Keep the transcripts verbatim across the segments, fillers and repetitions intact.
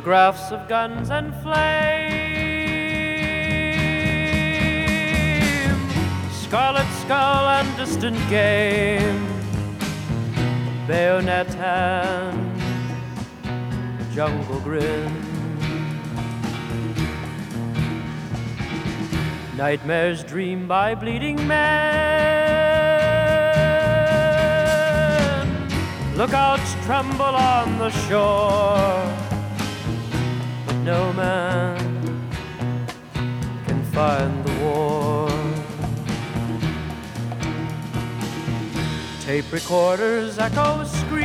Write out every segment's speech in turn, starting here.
photographs of guns and flame, scarlet skull and distant game, bayonet hand, jungle grin. Nightmares dreamed by bleeding men, lookouts tremble on the shore, but no man can find the war. Tape recorders echo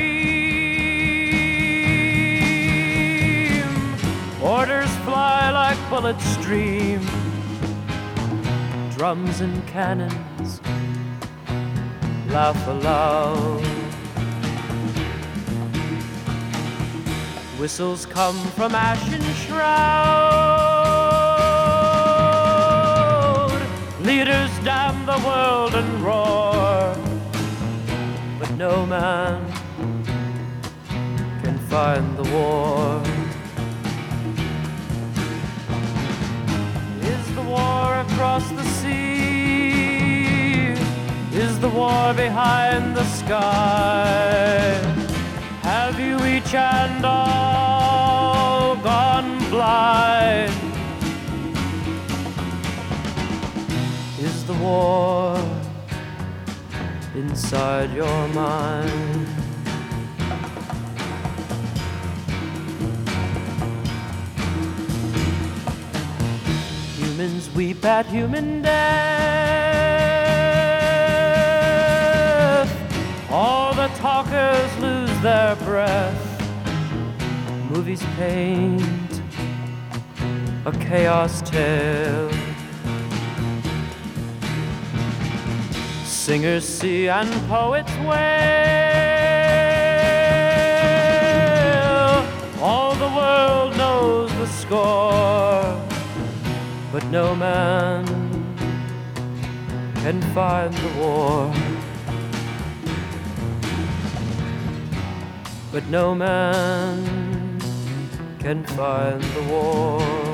scream, orders fly like bullets stream, drums and cannons laugh aloud. Whistles come from ashen shroud, leaders damn the world and roar, but no man can find the war. Is the war across the sea? Is the war behind the sky? Have you each and all gone blind? Is the war inside your mind? Humans weep at human death, all the talkers lose their breath. Movies paint a chaos tale, singers see and poets wail. All the world knows the score, but no man can find the war. But no man can find the war.